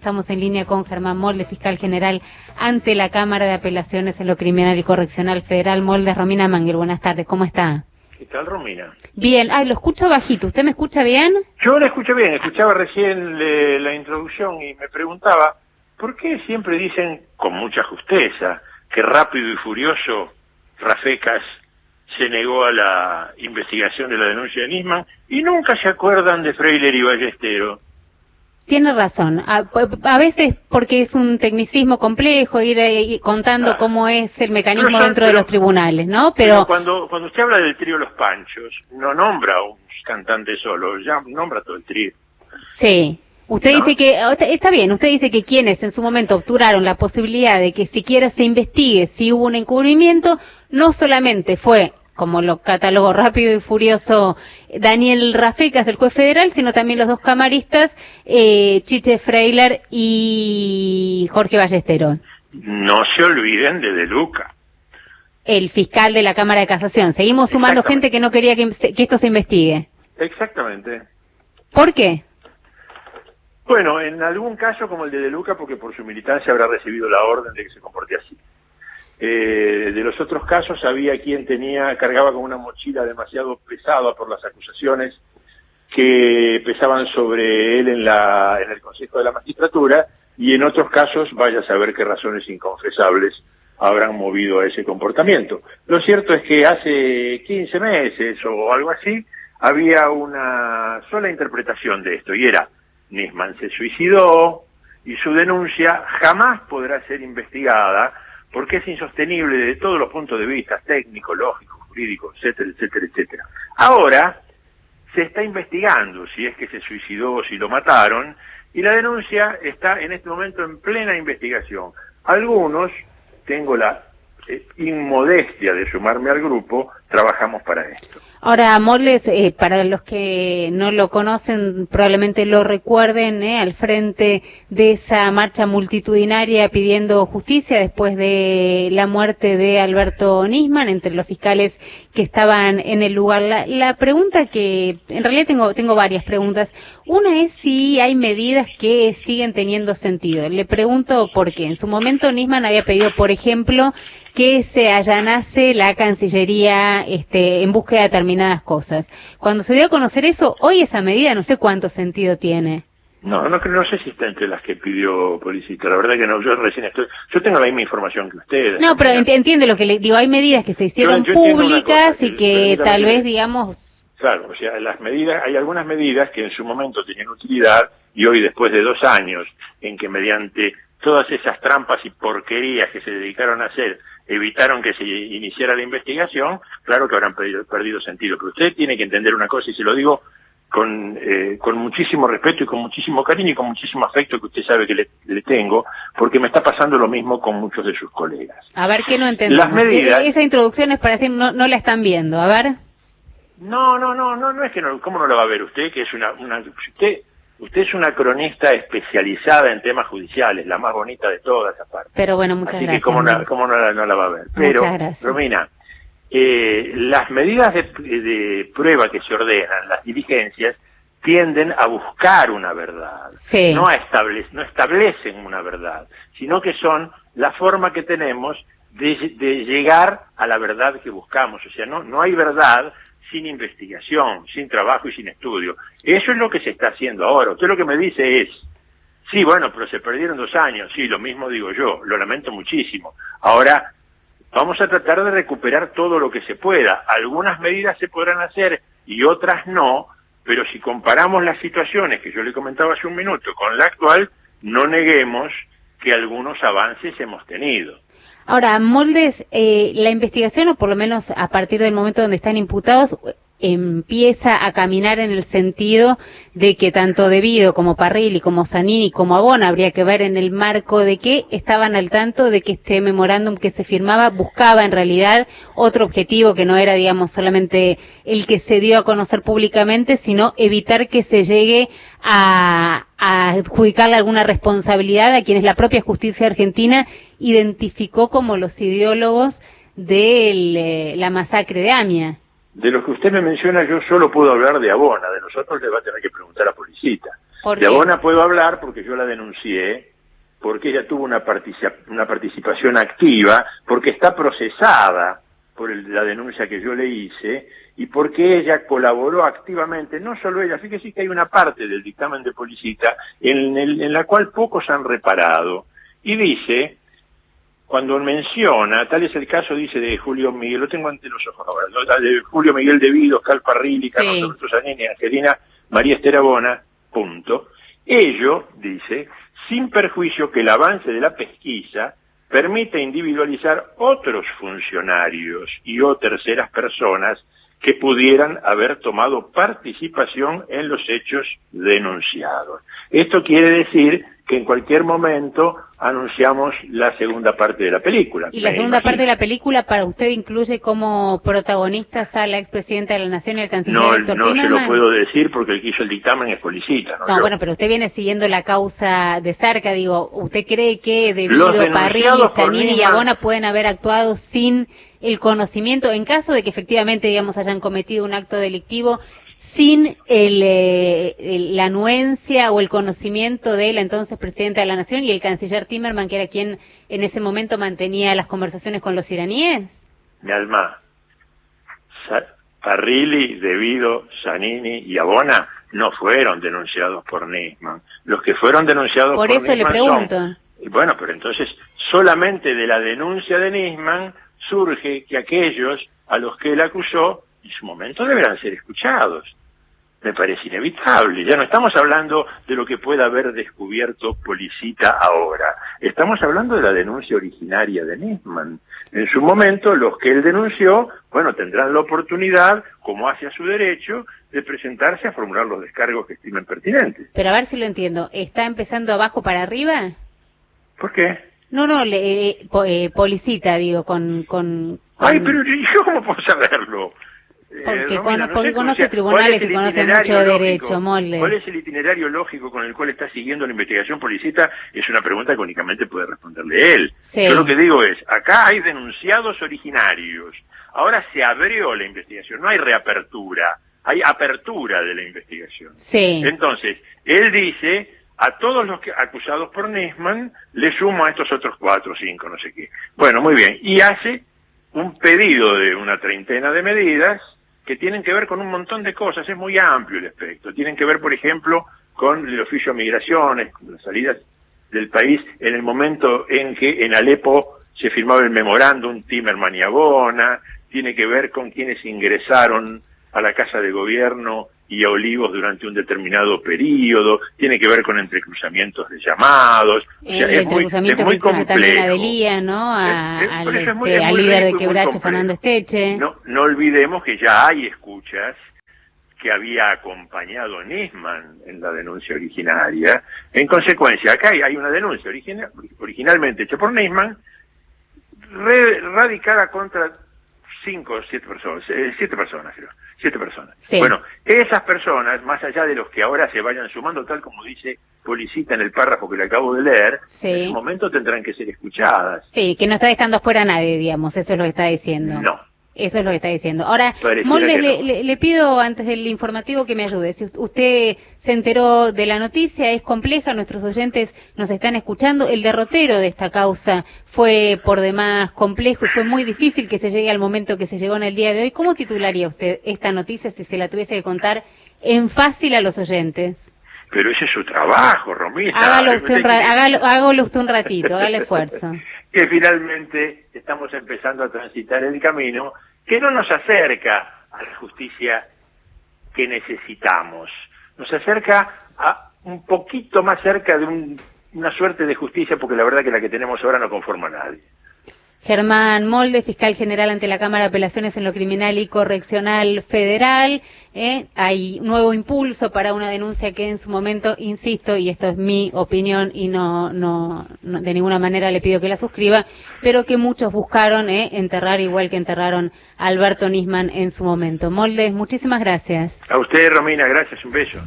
Estamos en línea con Germán Moldes, fiscal general ante la Cámara de Apelaciones en lo Criminal y Correccional Federal. Moldes, Romina Manguel, buenas tardes, ¿cómo está? ¿Qué tal, Romina? Bien, lo escucho bajito, ¿usted me escucha bien? Yo la escucho bien, escuchaba recién la introducción y me preguntaba, ¿por qué siempre dicen, con mucha justeza, que Rápido y Furioso, Rafecas, se negó a la investigación de la denuncia de Nisman y nunca se acuerdan de Freiler y Ballestero? Tiene razón, a veces porque es un tecnicismo complejo ir contando cómo es el mecanismo dentro de los tribunales, ¿no? Pero cuando usted habla del trío Los Panchos, no nombra a un cantante solo, ya nombra todo el trío. Sí. Usted ¿No? dice que, está bien, usted dice que quienes en su momento obturaron la posibilidad de que siquiera se investigue si hubo un encubrimiento, no solamente fue, como lo catalogó Rápido y Furioso Daniel Rafecas, el juez federal, sino también los dos camaristas, Chiche Freiler y Jorge Ballesteros. No se olviden de Luca, El fiscal de la Cámara de Casación. Seguimos sumando gente que no quería que esto se investigue. Exactamente. ¿Por qué? Bueno, en algún caso como el de Luca, porque por su militancia habrá recibido la orden de que se comporte así. De los otros casos había quien cargaba con una mochila demasiado pesada por las acusaciones que pesaban sobre él en el Consejo de la Magistratura, y en otros casos vaya a saber qué razones inconfesables habrán movido a ese comportamiento. Lo cierto es que hace 15 meses o algo así había una sola interpretación de esto, y era: Nisman se suicidó y su denuncia jamás podrá ser investigada porque es insostenible desde todos los puntos de vista, técnico, lógico, jurídico, etcétera, etcétera, etcétera. Ahora se está investigando si es que se suicidó o si lo mataron, y la denuncia está en este momento en plena investigación. Algunos, tengo la inmodestia de sumarme al grupo, trabajamos para esto. Ahora, Moldes, para los que no lo conocen, probablemente lo recuerden, al frente de esa marcha multitudinaria pidiendo justicia después de la muerte de Alberto Nisman, entre los fiscales que estaban en el lugar. La pregunta que, en realidad tengo varias preguntas. Una es si hay medidas que siguen teniendo sentido. Le pregunto por qué. En su momento Nisman había pedido, por ejemplo, que se allanase la Cancillería en búsqueda de determinadas cosas. Cuando se dio a conocer eso, hoy esa medida no sé cuánto sentido tiene. No sé si está entre las que pidió Policita, la verdad que no, yo tengo la misma información que ustedes. No, pero entiende lo que le digo, hay medidas que se hicieron públicas y que tal vez, digamos... Claro, o sea, hay algunas medidas que en su momento tenían utilidad, y hoy, después de 2 años, en que mediante todas esas trampas y porquerías que se dedicaron a hacer, evitaron que se iniciara la investigación, claro que habrán perdido sentido. Pero usted tiene que entender una cosa, y se lo digo con muchísimo respeto y con muchísimo cariño y con muchísimo afecto que usted sabe que le tengo, porque me está pasando lo mismo con muchos de sus colegas. A ver, ¿qué no entendemos? Las medidas... Esa introducción es para decir, no la están viendo, a ver. No es que no, ¿cómo no lo va a ver usted? Que es usted es una cronista especializada en temas judiciales, la más bonita de todas aparte. Pero bueno, muchas gracias. Así que cómo no la va a ver. Pero, muchas gracias. Romina, las medidas de prueba que se ordenan, las diligencias, tienden a buscar una verdad. Sí. No establecen una verdad, sino que son la forma que tenemos de llegar a la verdad que buscamos. O sea, no hay verdad sin investigación, sin trabajo y sin estudio. Eso es lo que se está haciendo ahora. Usted lo que me dice es, sí, bueno, pero se perdieron 2 años. Sí, lo mismo digo yo, lo lamento muchísimo. Ahora, vamos a tratar de recuperar todo lo que se pueda. Algunas medidas se podrán hacer y otras no, pero si comparamos las situaciones que yo le comentaba hace un minuto con la actual, no neguemos que algunos avances hemos tenido. Ahora, Moldes, la investigación, o por lo menos a partir del momento donde están imputados, empieza a caminar en el sentido de que tanto De Vido como Parrilli, como Zanini, como Abona habría que ver en el marco de que estaban al tanto de que este memorándum que se firmaba buscaba en realidad otro objetivo que no era, digamos, solamente el que se dio a conocer públicamente, sino evitar que se llegue a adjudicarle alguna responsabilidad a quienes la propia justicia argentina identificó como los ideólogos de la masacre de Amia. De lo que usted me menciona, yo solo puedo hablar de Abona, de nosotros le va a tener que preguntar a Policita. ¿Por De qué? Abona puedo hablar porque yo la denuncié, porque ella tuvo una participación activa, porque está procesada por la denuncia que yo le hice, y porque ella colaboró activamente, no solo ella, fíjese que hay una parte del dictamen de Policita en la cual pocos han reparado, y dice, cuando menciona, tal es el caso, dice, de Julio Miguel, lo tengo ante los ojos ahora, ¿no? De Julio Miguel Devido, Oscar Parrilli, Carlos Alberto Zanini, Angelina María Esther Abona, punto. Ello, dice, sin perjuicio que el avance de la pesquisa permite individualizar otros funcionarios y o terceras personas que pudieran haber tomado participación en los hechos denunciados. Esto quiere decir que en cualquier momento anunciamos la segunda parte de la película. Y la segunda parte de la película para usted incluye como protagonistas a la expresidenta de la Nación y al canciller Héctor Timerman. No se lo puedo decir porque el que hizo el dictamen es Policita. No, bueno, pero usted viene siguiendo la causa de cerca, digo, ¿usted cree que Devido, Parrilli, Zanini y Abona pueden haber actuado sin el conocimiento, en caso de que efectivamente, digamos, hayan cometido un acto delictivo, sin la anuencia o el conocimiento de la entonces presidenta de la Nación y el canciller Timerman, que era quien en ese momento mantenía las conversaciones con los iraníes? Mi alma, Parrilli, Devido, Zanini y Abona no fueron denunciados por Nisman. Los que fueron denunciados por Nisman eso le pregunto. Bueno, pero entonces solamente de la denuncia de Nisman surge que aquellos a los que él acusó en su momento deberán ser escuchados. Me parece inevitable. Ya no estamos hablando de lo que pueda haber descubierto Policita ahora. Estamos hablando de la denuncia originaria de Nisman. En su momento, los que él denunció, bueno, tendrán la oportunidad, como hace a su derecho, de presentarse a formular los descargos que estimen pertinentes. Pero a ver si lo entiendo. ¿Está empezando abajo para arriba? ¿Por qué? No, Policita, digo, con... Ay, pero ¿yo cómo puedo saberlo? Porque, Romina, porque conoce tribunales y conoce mucho derecho, Molde. ¿Cuál es el itinerario lógico con el cual está siguiendo la investigación Policita? Es una pregunta que únicamente puede responderle él. Sí. Yo lo que digo es, acá hay denunciados originarios, ahora se abrió la investigación, no hay reapertura, hay apertura de la investigación. Sí. Entonces, él dice, a todos los acusados por Nisman, le sumo a estos otros 4 o 5, no sé qué. Bueno, muy bien, y hace un pedido de una treintena de medidas que tienen que ver con un montón de cosas, es muy amplio el aspecto. Tienen que ver, por ejemplo, con el oficio de migraciones, con las salidas del país en el momento en que en Alepo se firmaba el memorándum Timerman y Abona, tiene que ver con quienes ingresaron a la Casa de Gobierno y a Olivos durante un determinado periodo, tiene que ver con entrecruzamientos de llamados. O sea, el entrecruzamiento que incluye también a Delía, ¿no? Al líder de Quebracho, Fernando Esteche. No olvidemos que ya hay escuchas que había acompañado Nisman en la denuncia originaria. En consecuencia, acá hay una denuncia originalmente hecha por Nisman, radicada contra 5 o 7 personas, 7 personas creo. 7 personas. Sí. Bueno, esas personas, más allá de los que ahora se vayan sumando, tal como dice Policita en el párrafo que le acabo de leer, sí, en su momento tendrán que ser escuchadas. Sí, que no está dejando afuera a nadie, digamos, eso es lo que está diciendo. No. Eso es lo que está diciendo. Ahora, Pareciera Moldes, que no. le pido antes del informativo que me ayude. Si usted se enteró de la noticia, es compleja, nuestros oyentes nos están escuchando. El derrotero de esta causa fue por demás complejo y fue muy difícil que se llegue al momento que se llegó en el día de hoy. ¿Cómo titularía usted esta noticia si se la tuviese que contar en fácil a los oyentes? Pero ese es su trabajo, Romina. Hágalo usted un ratito, hágale esfuerzo. Que finalmente estamos empezando a transitar el camino que no nos acerca a la justicia que necesitamos. Nos acerca a un poquito más cerca de una suerte de justicia, porque la verdad que la que tenemos ahora no conforma a nadie. Germán Molde, fiscal general ante la Cámara de Apelaciones en lo Criminal y Correccional Federal. Hay un nuevo impulso para una denuncia que en su momento, insisto, y esto es mi opinión y no de ninguna manera le pido que la suscriba, pero que muchos buscaron enterrar igual que enterraron a Alberto Nisman en su momento. Molde, muchísimas gracias. A usted, Romina, gracias, un beso.